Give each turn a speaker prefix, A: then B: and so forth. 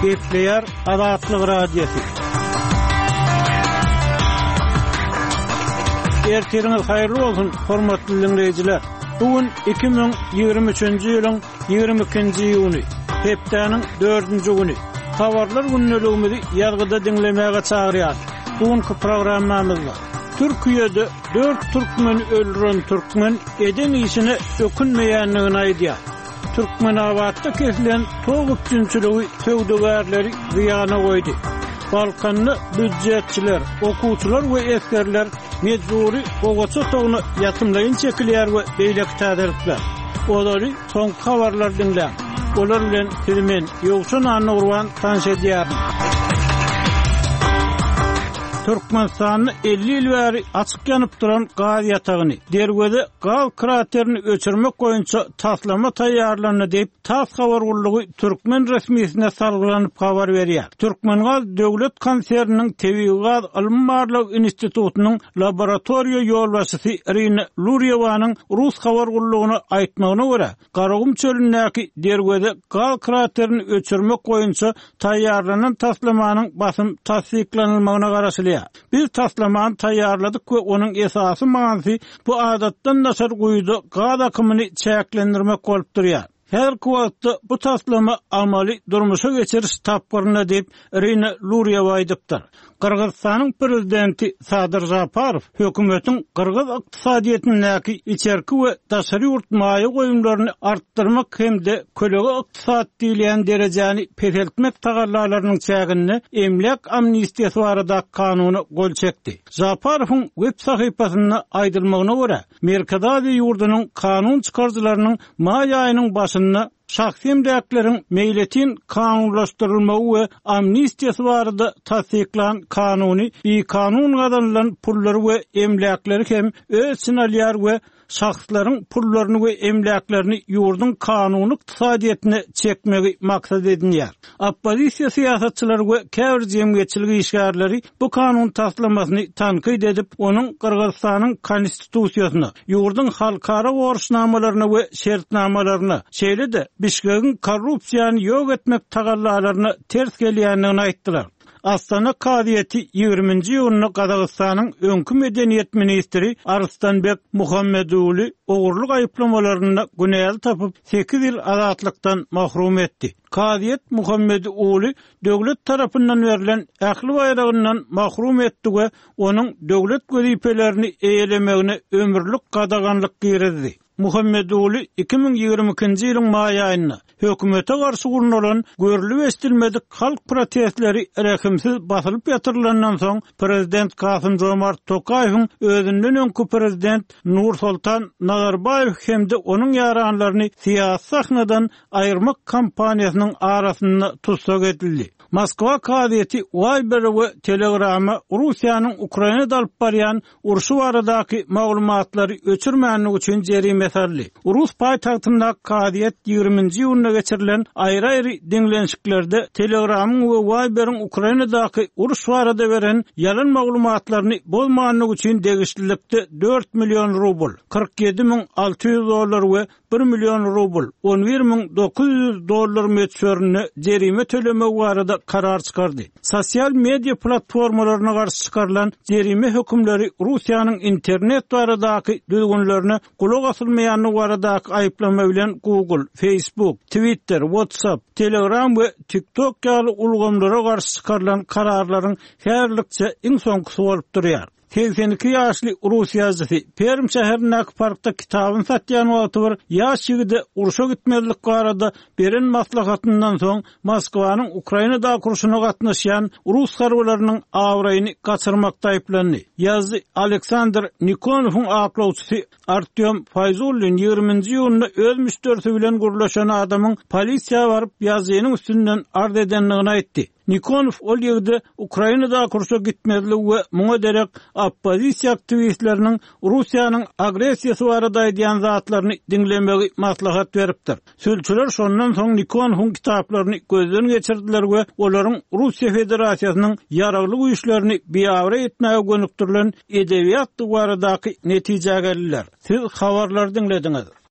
A: Gepleyer Azatlyk Radiosu. Ertiriňiz haýyrly bolsun, hormatly dinleýijiler. Bugün 2023-nji ýylyň 22-nji ýuny, hepdeniň 4-nji güni. Habarlar günneligimizi ýargyda dinlemäge çagyrýar. Bugünkü programmamyzda Türkiýede 4 türkmen öldüren türkmen eden işine ökünmeýänligini aýdýar. Türkmenawatda kesilen toğ üçinçiligi töwdegärleri zyana goýdy. Balkanlı büdjetçiler, okuwçylar we eskerler mecburi ogaça toğunu ýatymlaýyn çekilýär we beýlek täderipler. Olary soňky habarlar dinlän. Olar bilen filmen ýogşan anurwan tanşedýär. Türkmenistanyny 50 ýyl bäri açyk ýanyp duran gaz ýatagyny, derwede gaz kraterini öçürmek boýunça taslama taýýarlanyny diýip Tas habar gullugy Türkmen resmiýetine salgylanyp habar berýär. Türkmengaz döwlet konserniniň Tebii gaz alym institutunyň laboratoriýa ýolbaşçysy Irina Luryevanyň Rus habar gullugyna aýtmagyna görä, Garagum çölündäki derwede gaz kraterini öçürmek boýunça taýýarlanan taslamanyň basym tasdiklanylmagyna garaşylýar. Biz taslamany taýýarladyk we onuň esasy maňsy bu adatdan nasar goýdy gaz akymyny çäklendirmek bolup durýar. Her kuwatda bu taslama amali durmuşa geçiriş tapgyryna diýip Irina Luryeva aýdypdyr. Kırgızstanyň prezidenti Sadyr Japarov hökümetiň Kırgız ykdysadyetindäki içerki we daşary ýurtmaýy goýumlaryny artdyrmak hemde kölege ykdysat diýilen derejäni peseltmek tagallalarynyň çägini emlek amnistiýasy barada kanuny gol çekdi. Japarowyň web sahypasyna aýdylmagyna görä, Merkezi ýurdunyň kanun çykarjylarynyň maý aýynyň başynda şahsy emleklerin meýletin kanunlaşdyrylmagy we amnistiýasy barada tasdiklan kanuny kanun gadanylan pullary we emlekleri hem öz sinalýar we şahslaryň pullaryny we emleklerini ýurdun kanuny ykdysadyetine çekmegi maksat edilýär. Oppozisiýa siýasatçylary we käbir jemgyýetçilik işgärleri bu kanun taslamasyny tanqid edip, onuň Kırgızstanyň konstitusiýasyna, ýurdun halkara borçnamalaryna we şertnamalaryna, şeýle-de Bişkek'in korrupsiýany ýok etmek tagallalaryna ters gelýänligini aýtdylar. Astana Kadiyeti 20-nji ýylyny Kazakstanyň öňkü medeniýet ministri Arslanbek Muhammedoğlu ogurluk aýyplamalaryna günäl tapyp 8 ýyl azatlykdan mahrum etdi. Kadiyet Muhammedoğlu döwlet tarapyndan berilen ähli bayragyndan mahrum etdi we onuň döwlet gözipelerini eýelemegine ömürlük gadaganlyk girdi. Muhammedoğlu 2022-nji ýylyň maý aýynda hökümete garşy gurulan görülip estilmedik halk protestleri rekimsiz basylyp ýatyrylandan soň prezident Kasym-Jomart Tokaýewiň özünden öňkü prezident Nursultan Nazarbaýew hemde onuň ýaranlaryny siýasy sahnadan aýyrmak kampaniýasynyň arasynda tutsak edildi. Moskwa kadiyeti Viber we Telegram'a Russiýanyň Ukrainada alyp barýan urşy baradaky maglumatlary öçürmänlik üçin jerime saldy. Rus paýtagtynda kadiyet 20-nji ýylyna geçirilen aýry-aýry diňlenşiklerde Telegram'yň we Viber'iň Ukrainadaky uruş barada beren ýalan maglumatlaryny bolmaganlyk üçin degişlilikde 4 milyon rubl, $47.600 we 1 milyon rubl, $11.900 meçhörüne jerime tölemek barada karar çıkardı. Sosial media platformalaryna garşy çıkarılan jerime hökümleri Russiýanyň internet baradaky düzgünlerine kulak asylmaýanlygy baradaky aýyplama bilen Google, Facebook, Twitter, WhatsApp, Telegram we TikTok ýaly ulgamlara garşy çıkarılan kararlaryň herlikçe iň soňkysy bolup durýar. 82 ýaşly Rus ýazgysy Perm şäherindäki parkda kitabyn satýan wagty bir ýaş ýigide urşa gitmezlik barada beren maslahatyndan soň Moskwanyň Ukrainada kurşuna gatnaşýan Rus harbylarynyň awraýyny gaçyrmakda aýplandy. Ýazgy Aleksandr Nikonowyň aklawçysy Artyom Fayzulin 20-nji ýylyny öz müşterisi bilen gurlaşan adamyň polisiýa baryp ýazynyň üstünden ard edenligini aýtdy. Nikonov ol ýerde Ukrainada kurşa gitmezlik we muňa derek oppozisiýa aktivistleriniň Russiýanyň agresiýasy barada aýdýan zatlaryny dinlemegi maslahat beripdir. Sülçüler şondan soň Nikonowyň kitaplaryny gözden geçirdiler we olaryň Russiýa Federasiýasynyň ýaragly güýçlerini biýawra etmäge gönükdirilen edebiýat baradaky netije geldiler. Siz habarlar dinlediňiz.